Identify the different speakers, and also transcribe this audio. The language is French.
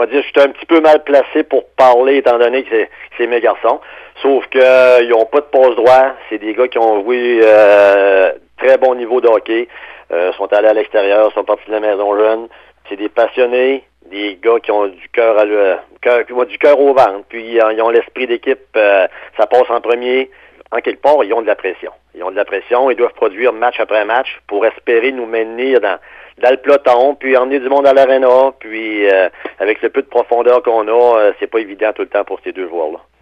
Speaker 1: va dire, je suis un petit peu mal placé pour parler, étant donné que c'est mes garçons. Sauf que ils n'ont pas de passe droit. C'est des gars qui ont joué très bon niveau de hockey. Sont allés à l'extérieur, sont partis de la maison jeune. C'est des passionnés, des gars qui ont du cœur du cœur au ventre. Puis ils ont l'esprit d'équipe. Ça passe en premier. En quelque part, ils ont de la pression. Ils ont de la pression. Ils doivent produire match après match pour espérer nous maintenir dans le peloton, puis emmener du monde à l'aréna. Puis avec le peu de profondeur qu'on a, c'est pas évident tout le temps pour ces deux joueurs-là.